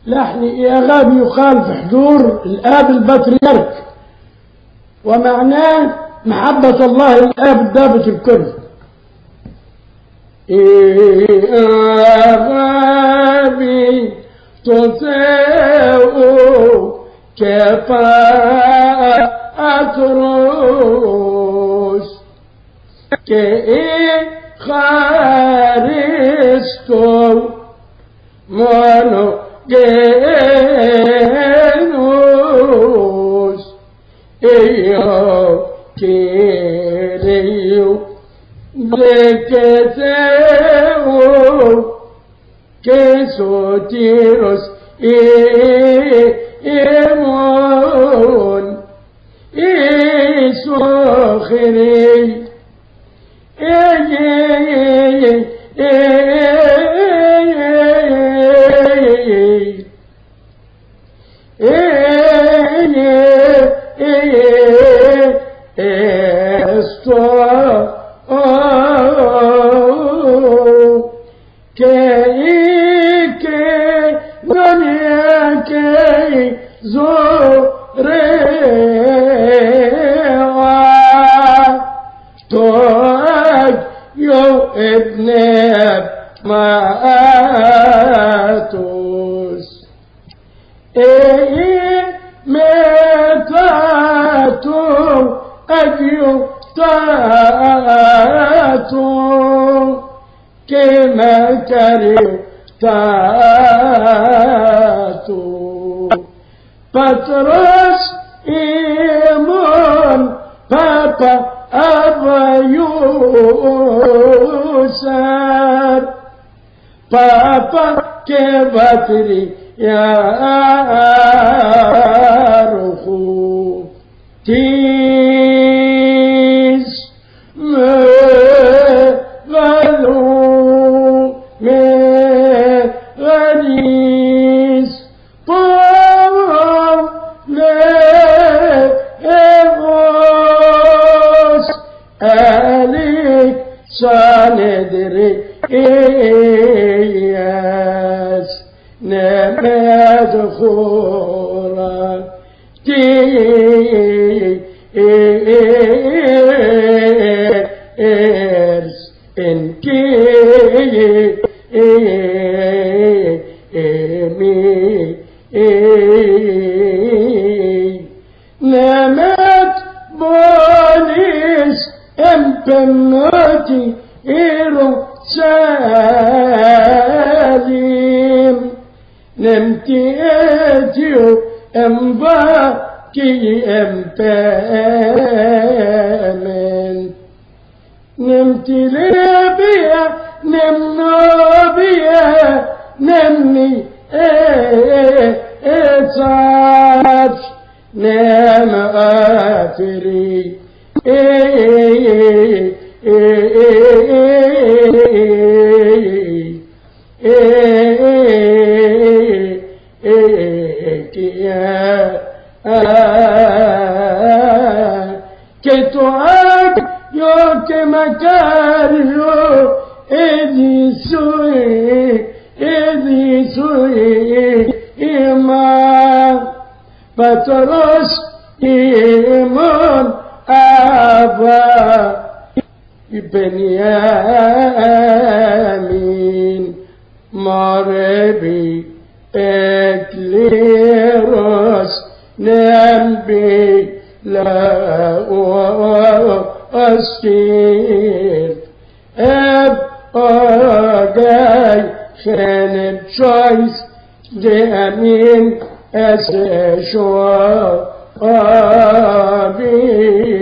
لحن إيغاب يقال في حضور الآب البطريرك، ومعناه محبة الله الآب الضابط الكل. إيغابي تساو كباتروس كإخارستو مونو جينوس إيو كيريو بلكتاو كيسوتيروس إيمون إيسوخري Patros imon papa avayusar papa ke batri ya ruhu tis me galu me ganis Saledere eyes nemed khora ti ers en ki mi nemed bonis empennati إيرو سالم نمتي أتيو أمباكي أمبامن نمتي لبيا نمنوبيا نمني إتساج نم آفري que tu ag yo que macario edisui ima patros imon ava Beniamin Marebi Ekleros Nembi La Astir Eb Agay Khenem Choice Deamin Ese Shoa Abi